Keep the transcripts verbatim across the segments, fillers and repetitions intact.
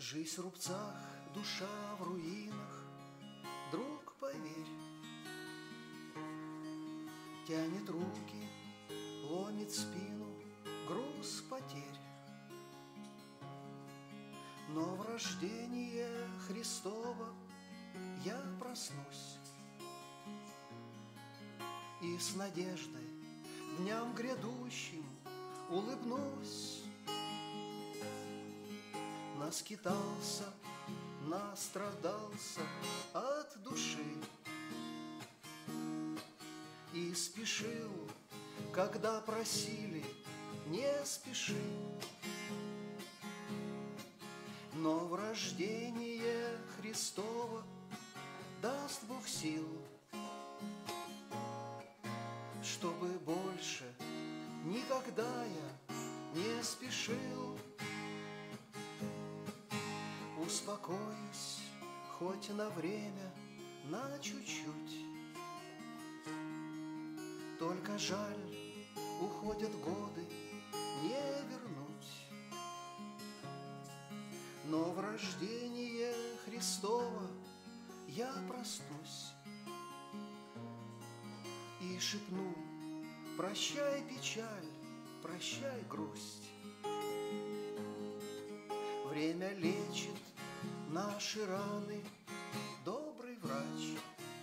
Жизнь в рубцах, душа в руинах, друг, поверь. Тянет руки, ломит спину груз потерь. Но в рождение Христово я проснусь и с надеждой дням грядущим улыбнусь. Наскитался, настрадался от души и спешил, когда просили, не спеши. Но в рождение Христово даст Бог сил, чтобы больше никогда я не спешил. Успокоюсь хоть на время, на чуть-чуть. Только жаль, уходят годы, не вернуть. Но в рождение Христово я проснусь и шепну: прощай, печаль, прощай, грусть. Время лечит наши раны, добрый врач.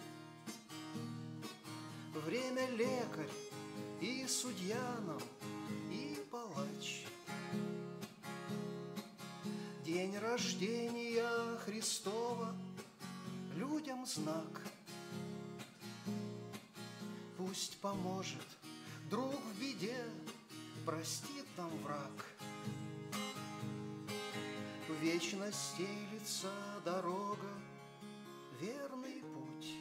Время лекарь и судья нам, и палач. День рождения Христова людям знак. Пусть поможет друг в беде, простит нам враг. В вечность стелится дорога, верный путь.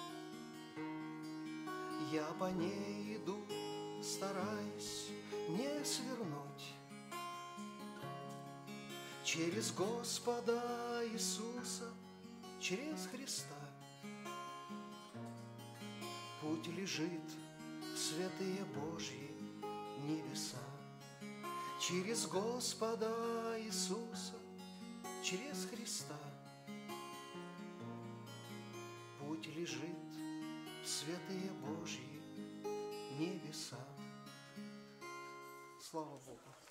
Я по ней иду, стараюсь не свернуть. Через Господа Иисуса, через Христа. Путь лежит в святые Божьи небеса. Через Господа Иисуса, через Христа. Путь лежит в святые Божьи небеса. Слава Богу!